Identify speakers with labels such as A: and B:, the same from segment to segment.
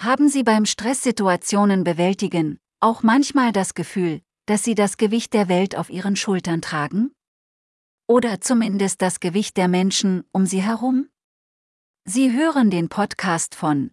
A: Haben Sie beim Stresssituationen bewältigen auch manchmal das Gefühl, dass Sie das Gewicht der Welt auf Ihren Schultern tragen? Oder zumindest das Gewicht der Menschen um Sie herum? Sie hören den Podcast von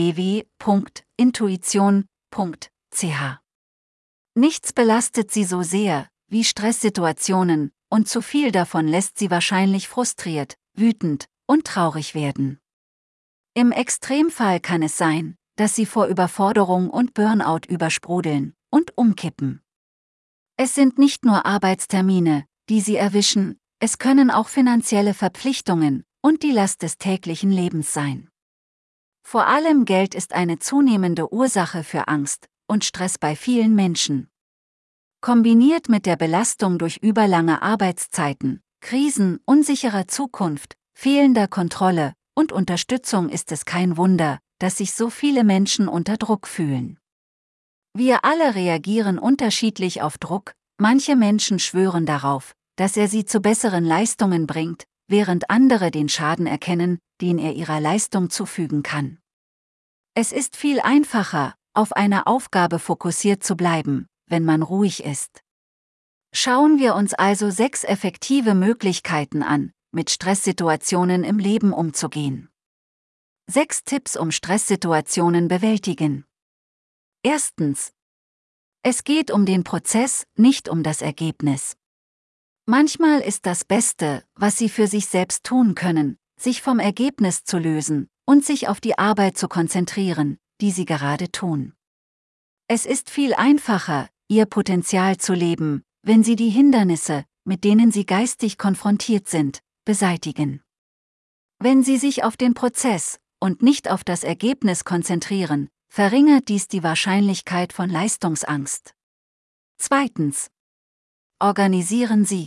A: www.intuition.ch. Nichts belastet Sie so sehr wie Stresssituationen, und zu viel davon lässt Sie wahrscheinlich frustriert, wütend und traurig werden. Im Extremfall kann es sein, dass Sie vor Überforderung und Burnout übersprudeln und umkippen. Es sind nicht nur Arbeitstermine, die Sie erwischen, es können auch finanzielle Verpflichtungen und die Last des täglichen Lebens sein. Vor allem Geld ist eine zunehmende Ursache für Angst und Stress bei vielen Menschen. Kombiniert mit der Belastung durch überlange Arbeitszeiten, Krisen, unsicherer Zukunft, fehlender Kontrolle und Unterstützung ist es kein Wunder, dass sich so viele Menschen unter Druck fühlen. Wir alle reagieren unterschiedlich auf Druck, manche Menschen schwören darauf, dass er sie zu besseren Leistungen bringt, während andere den Schaden erkennen, den er ihrer Leistung zufügen kann. Es ist viel einfacher, auf eine Aufgabe fokussiert zu bleiben, wenn man ruhig ist. Schauen wir uns also 6 effektive Möglichkeiten an, mit Stresssituationen im Leben umzugehen. 6 Tipps, um Stresssituationen bewältigen. Erstens. Es geht um den Prozess, nicht um das Ergebnis. Manchmal ist das Beste, was Sie für sich selbst tun können, sich vom Ergebnis zu lösen und sich auf die Arbeit zu konzentrieren, die Sie gerade tun. Es ist viel einfacher, Ihr Potenzial zu leben, wenn Sie die Hindernisse, mit denen Sie geistig konfrontiert sind, beseitigen. Wenn Sie sich auf den Prozess und nicht auf das Ergebnis konzentrieren, verringert dies die Wahrscheinlichkeit von Leistungsangst. Zweitens. Organisieren Sie.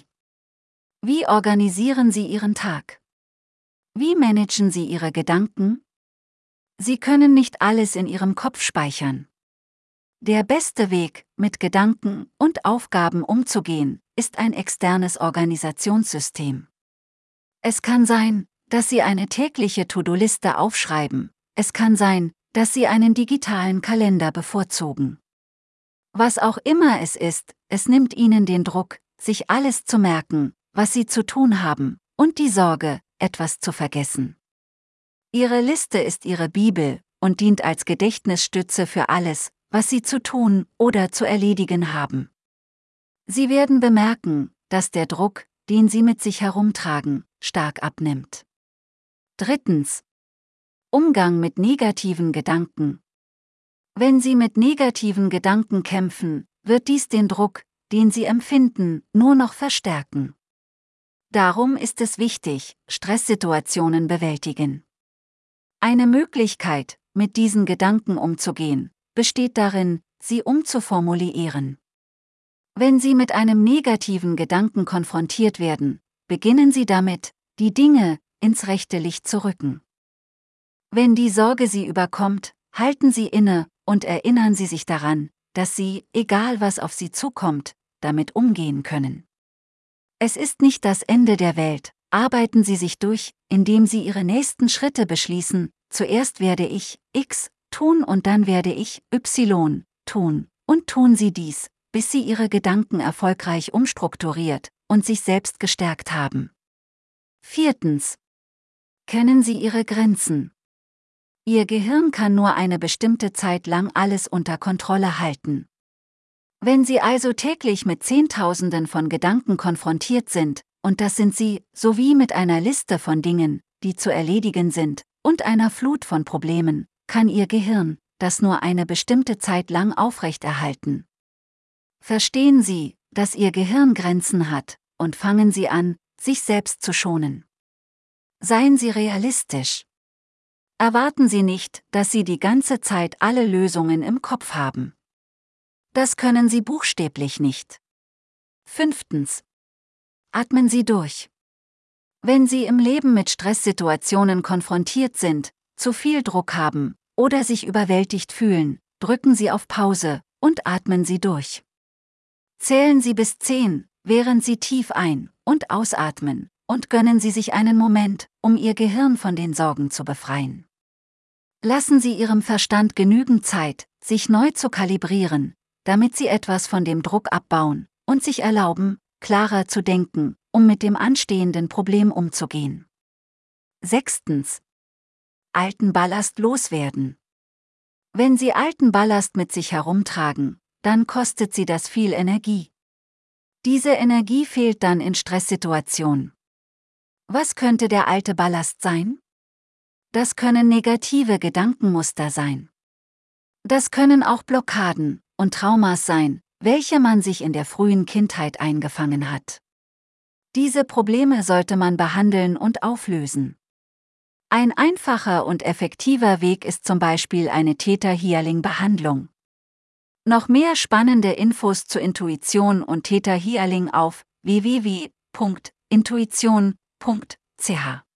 A: Wie organisieren Sie Ihren Tag? Wie managen Sie Ihre Gedanken? Sie können nicht alles in Ihrem Kopf speichern. Der beste Weg, mit Gedanken und Aufgaben umzugehen, ist ein externes Organisationssystem. Es kann sein, dass Sie eine tägliche To-Do-Liste aufschreiben, es kann sein, dass Sie einen digitalen Kalender bevorzugen. Was auch immer es ist, es nimmt Ihnen den Druck, sich alles zu merken, was Sie zu tun haben, und die Sorge, etwas zu vergessen. Ihre Liste ist Ihre Bibel und dient als Gedächtnisstütze für alles, was Sie zu tun oder zu erledigen haben. Sie werden bemerken, dass der Druck, den Sie mit sich herumtragen, stark abnimmt. Drittens. Umgang mit negativen Gedanken. Wenn Sie mit negativen Gedanken kämpfen, wird dies den Druck, den Sie empfinden, nur noch verstärken. Darum ist es wichtig, Stresssituationen bewältigen. Eine Möglichkeit, mit diesen Gedanken umzugehen, besteht darin, sie umzuformulieren. Wenn Sie mit einem negativen Gedanken konfrontiert werden, beginnen Sie damit, die Dinge ins rechte Licht zu rücken. Wenn die Sorge Sie überkommt, halten Sie inne und erinnern Sie sich daran, dass Sie, egal was auf Sie zukommt, damit umgehen können. Es ist nicht das Ende der Welt, arbeiten Sie sich durch, indem Sie Ihre nächsten Schritte beschließen, zuerst werde ich X tun und dann werde ich Y tun, und tun Sie dies, bis Sie Ihre Gedanken erfolgreich umstrukturiert und sich selbst gestärkt haben. Viertens. Kennen Sie Ihre Grenzen. Ihr Gehirn kann nur eine bestimmte Zeit lang alles unter Kontrolle halten. Wenn Sie also täglich mit Zehntausenden von Gedanken konfrontiert sind, und das sind Sie, sowie mit einer Liste von Dingen, die zu erledigen sind, und einer Flut von Problemen, kann Ihr Gehirn das nur eine bestimmte Zeit lang aufrechterhalten. Verstehen Sie, dass Ihr Gehirn Grenzen hat, und fangen Sie an, sich selbst zu schonen. Seien Sie realistisch. Erwarten Sie nicht, dass Sie die ganze Zeit alle Lösungen im Kopf haben. Das können Sie buchstäblich nicht. Fünftens. Atmen Sie durch. Wenn Sie im Leben mit Stresssituationen konfrontiert sind, zu viel Druck haben oder sich überwältigt fühlen, drücken Sie auf Pause und atmen Sie durch. Zählen Sie bis 10, während Sie tief ein- und ausatmen, und gönnen Sie sich einen Moment, um Ihr Gehirn von den Sorgen zu befreien. Lassen Sie Ihrem Verstand genügend Zeit, sich neu zu kalibrieren, damit Sie etwas von dem Druck abbauen und sich erlauben, klarer zu denken, um mit dem anstehenden Problem umzugehen. 6. Alten Ballast loswerden. Wenn Sie alten Ballast mit sich herumtragen, dann kostet Sie das viel Energie. Diese Energie fehlt dann in Stresssituationen. Was könnte der alte Ballast sein? Das können negative Gedankenmuster sein. Das können auch Blockaden und Traumas sein, welche man sich in der frühen Kindheit eingefangen hat. Diese Probleme sollte man behandeln und auflösen. Ein einfacher und effektiver Weg ist zum Beispiel eine Theta-Healing-Behandlung. Noch mehr spannende Infos zu Intuition und Theta Healing auf www.intuition.ch